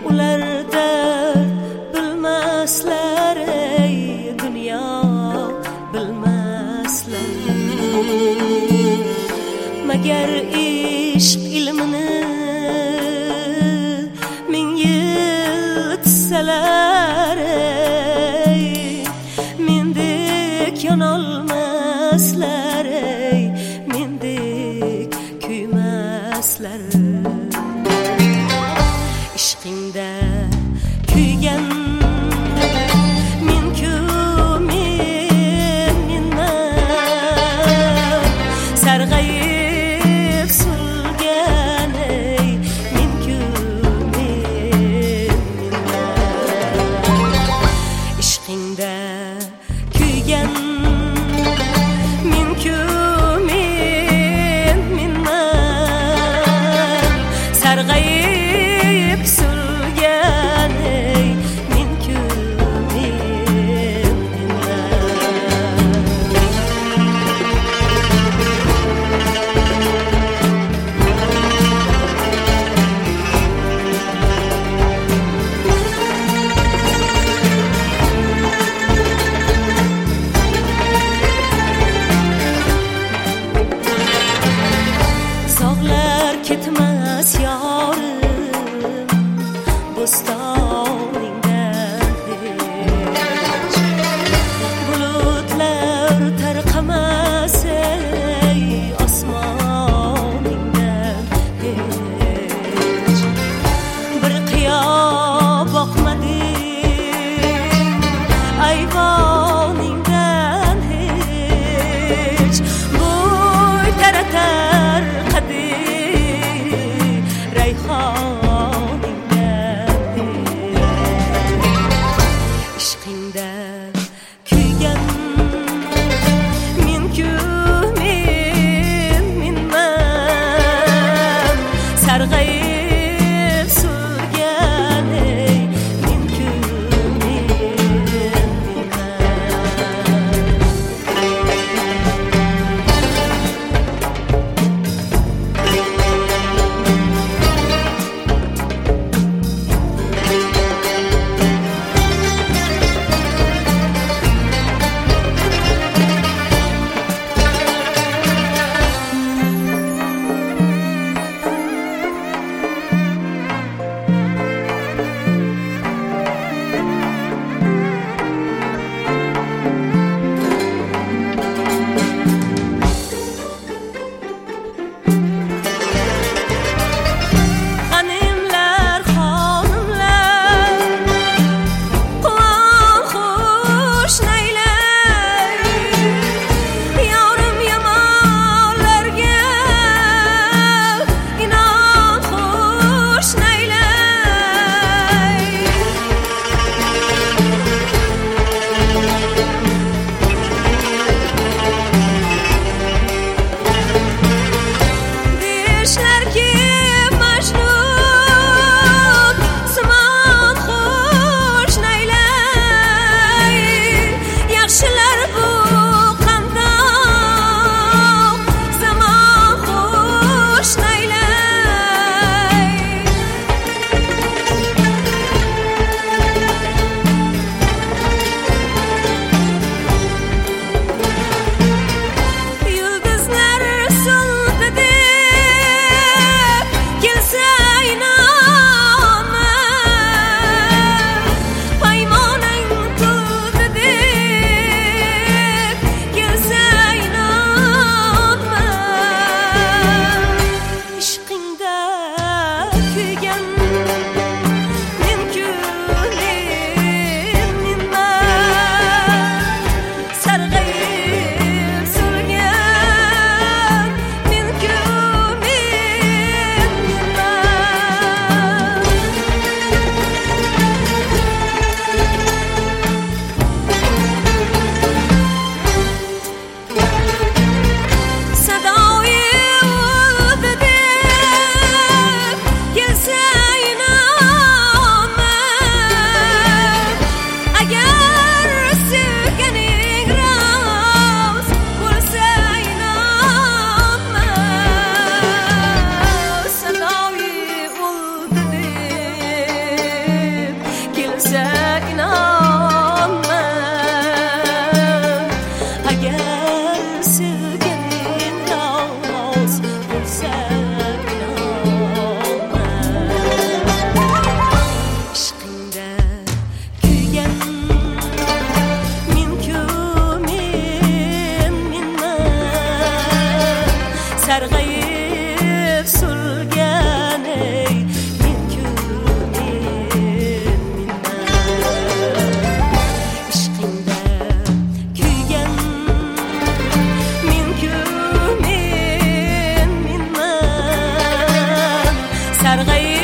ular dard bilmaslar, ey dunyo bilmaslar. Magar ishq ilmini ming yil tsalar, ey mendek yonolmaslar, ey mendek kuymaslar. Ishqingda kuygan men-ku menman, sarg'ayib sulgan, ey men-ku menman. Ishqingda kuygan men-ku menman, sarg'ayib sulgan, ey men-ku menman. Zog'lar ketmas yorim bo'stoningdan hech, bulutlar tarqamas, ey osmoningdan hech. Bir qiyo boqmadim ayvoningdan hech, bo'y taratar qadim rayhoningdan hech. Ishqingda kuygan men-ku menman, sarg'ayib sulgan, ey men-ku menman. Xonimlar, xonimlar, quvon xushnaylay, yorim yomonlarga inom xushnaylay. Deyishlarki Majnun simon xushnaylay, yaxshilar bu qandoq zamon xushnaylay. Yulduzlar so'ldi deb deb surgan ey men ishqingda kuygan men minman sarg'ayib